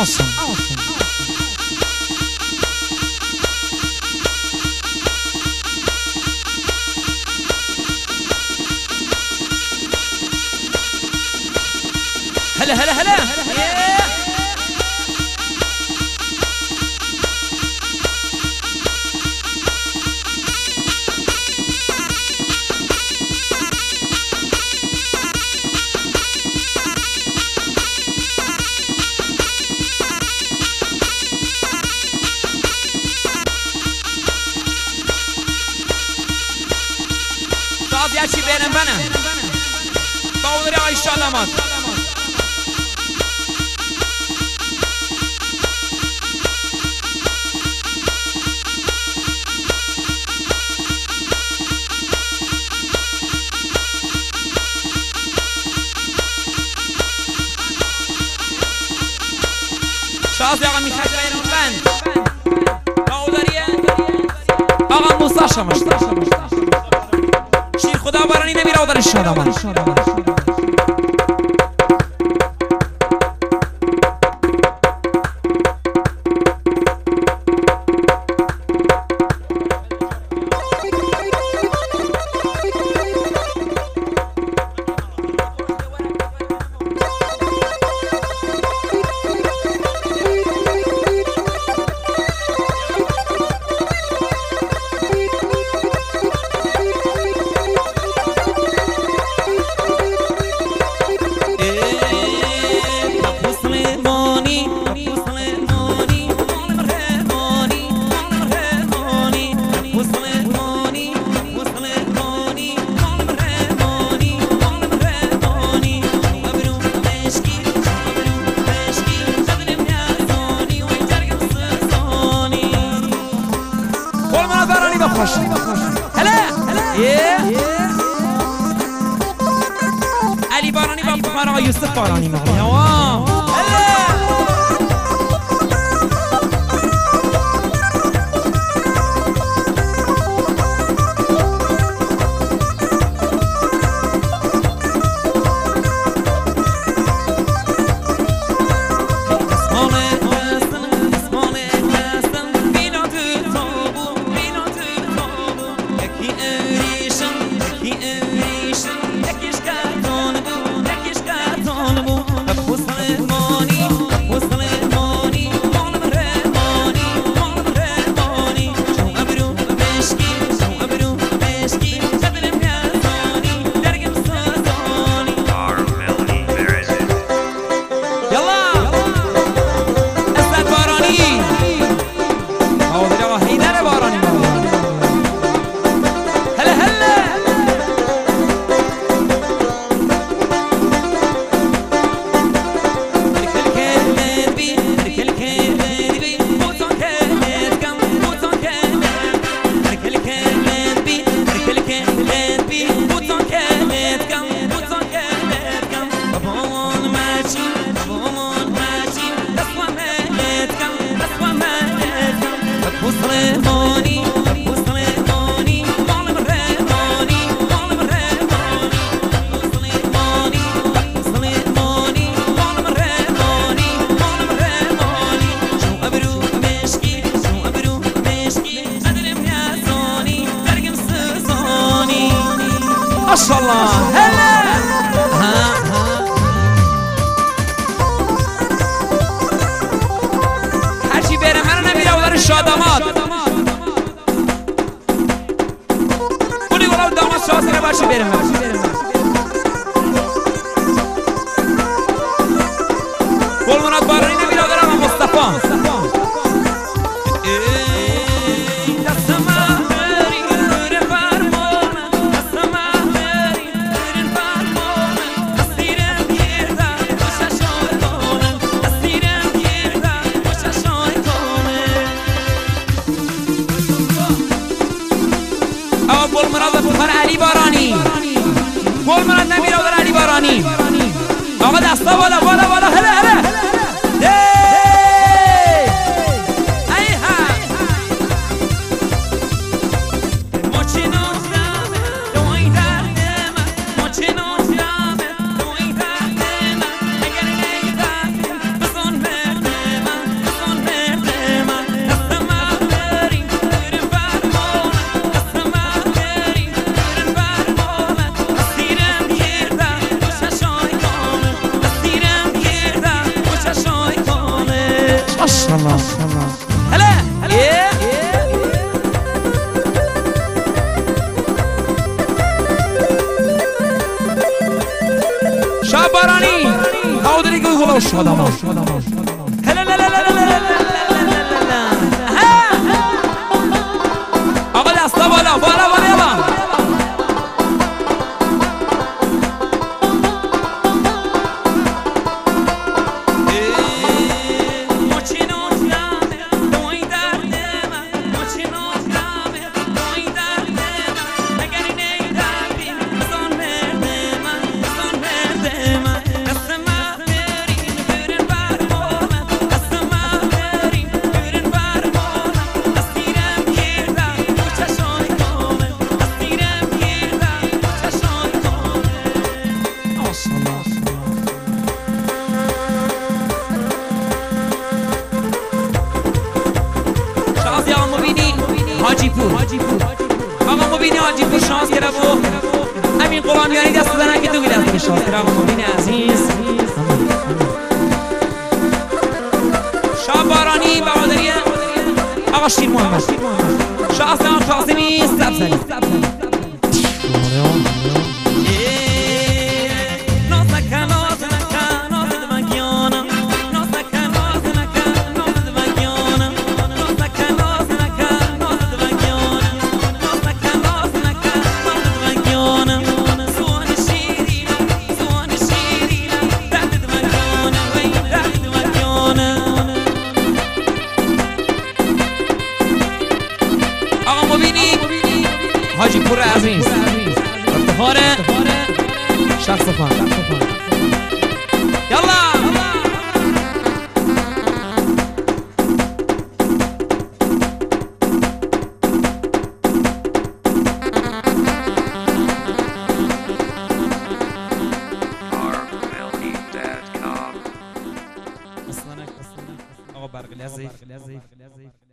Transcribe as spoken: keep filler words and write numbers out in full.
awesome. هلا هلا هلا صاد يا شي بينن بنا طول يا ان شاء الله ما شاطر آقا میخواد بیرون بند ناوداریه آقا موسا شماش شیر خدا بارانی نمیره و دارش شادمان علی بارانی با بخار یوسف بارانی میگه ماشاءالله هلا ها هرچی بره من نمیره و داره شادامات بولی گلا و داماد شاسره باشی بره من گلمونات بارانی نمیره و داره اما مصطفی علی بارانی گل مراد نمیره و علی بارانی آقا دستا بالا بالا بالا هلا هلا و شادمان. آقا دستا بالا بالا بالا بالا. حاجی پور آقا مبینی حاجی پور شانس کرده و همین قرآنیانی دست دادن که دوگی دست شانس کرده آقا مبینی عزیز شاه بارانی بهادری آقا شیر محمد شاه سلام قاسمی سبزنی حاجی پور عزیز افتخار شخص خان یلا آقا برق لذیذ